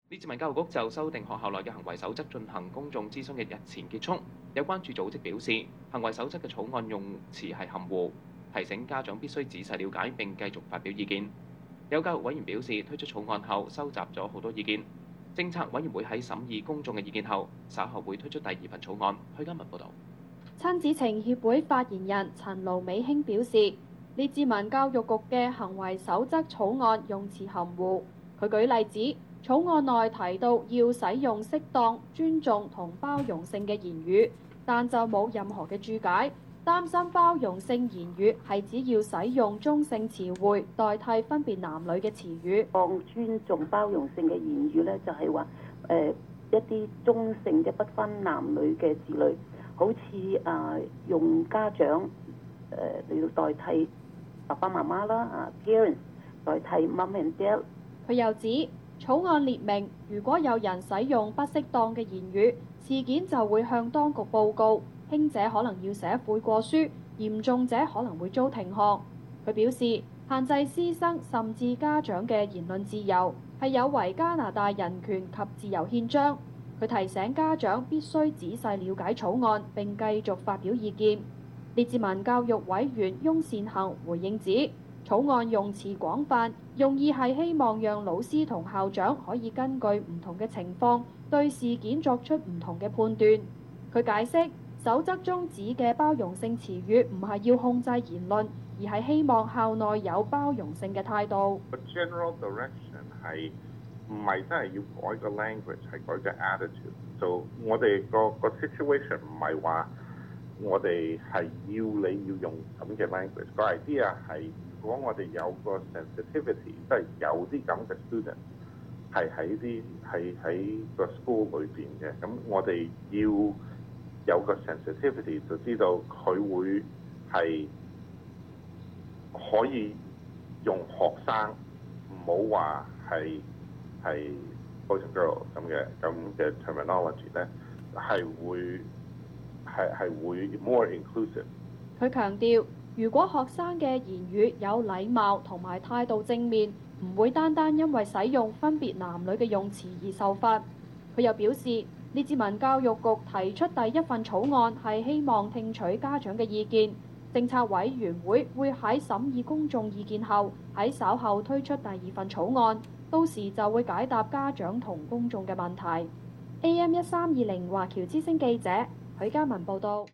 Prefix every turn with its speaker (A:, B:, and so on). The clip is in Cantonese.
A: 列治文教育局就修訂學校內嘅行為守則進行公眾諮詢嘅日前結束，有關注組織表示，行為守則嘅草案用詞係含糊，提醒家長必須仔細了解並繼續發表意見。有教育委員表示，推出草案後收集咗好多意見，政策委員會喺審議公眾嘅意見後，稍後會推出第二份草案。許家文報導。
B: 親子情協會發言人陳盧美卿表示，列治文教育局嘅行為守則草案用詞含糊。佢舉例子，草案內提到要使用適當、尊重同包容性嘅言語，但就冇任何嘅注解，擔心包容性言語係只要使用中性詞彙代替分別男女嘅詞語。
C: 當尊重包容性嘅言語咧，就係話一啲中性嘅不分男女嘅字類，好似用家長嚟到代替爸爸媽媽啦，parents 代替 mum and dad。
B: 佢又指，草案列明，如果有人使用不適當嘅言語，事件就會向當局報告，輕者可能要寫悔過書，嚴重者可能會遭停學。佢表示，限制師生甚至家長嘅言論自由係有違加拿大人權及自由憲章。佢提醒家長必須仔細了解草案並繼續發表意見。列治文教育委員翁善行回應指，草案用詞廣泛，用意係希望讓老師同校長可以根據唔同嘅情況對事件作出唔同嘅判斷。佢解釋，守則中指嘅包容性詞語唔係要控制言論，而係希望校內有包容性嘅態度。
D: General direction 係唔係真係要改個 language， 係改個 attitude。就我哋個 situation 唔係話我哋係要你要用咁嘅 language。個 idea 係如果我哋有個 sensitivity， 即係有啲咁嘅 student 係喺個 school 裏邊嘅，咁我哋要有個 sensitivity 就知道佢會係可以用學生，唔好話係 boys and girls 咁嘅 terminology 咧，係會 more inclusive。
B: 佢強調，如果學生嘅言語有禮貌同埋態度正面，唔會單單因為使用分別男女嘅用詞而受罰。佢又表示，列治文教育局提出第一份草案係希望聽取家長嘅意見，政策委員會喺審議公眾意見後，喺稍後推出第二份草案，到時就會解答家長同公眾嘅問題。AM1320華僑之聲記者許嘉文報道。